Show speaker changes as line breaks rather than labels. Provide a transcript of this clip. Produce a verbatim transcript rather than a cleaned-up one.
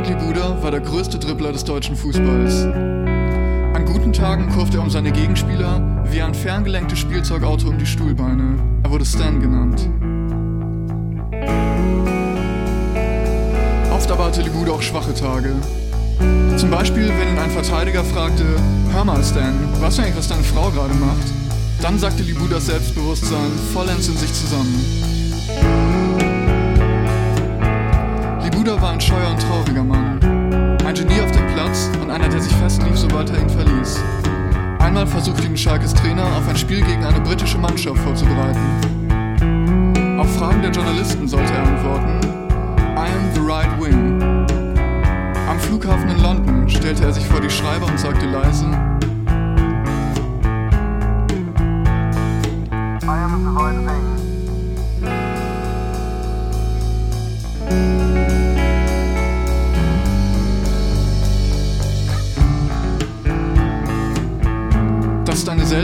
Ronald Libuda war der größte Dribbler des deutschen Fußballs. An guten Tagen kurfte er um seine Gegenspieler wie ein ferngelenktes Spielzeugauto um die Stuhlbeine. Er wurde Stan genannt. Oft aber hatte Libuda auch schwache Tage. Zum Beispiel, wenn ihn ein Verteidiger fragte: „Hör mal, Stan, weißt du eigentlich, was deine Frau gerade macht?" Dann sagte Libudas Selbstbewusstsein vollends in sich zusammen. Libuda war ein scheuer und trauriger Mann. Ein Genie auf dem Platz und einer, der sich festlief, sobald er ihn verließ. Einmal versuchte ihn Schalkes Trainer auf ein Spiel gegen eine britische Mannschaft vorzubereiten. Auf Fragen der Journalisten sollte er antworten: "I am the right wing." Am Flughafen in London stellte er sich vor die Schreiber und sagte leise: "I am the right wing." Das ist eine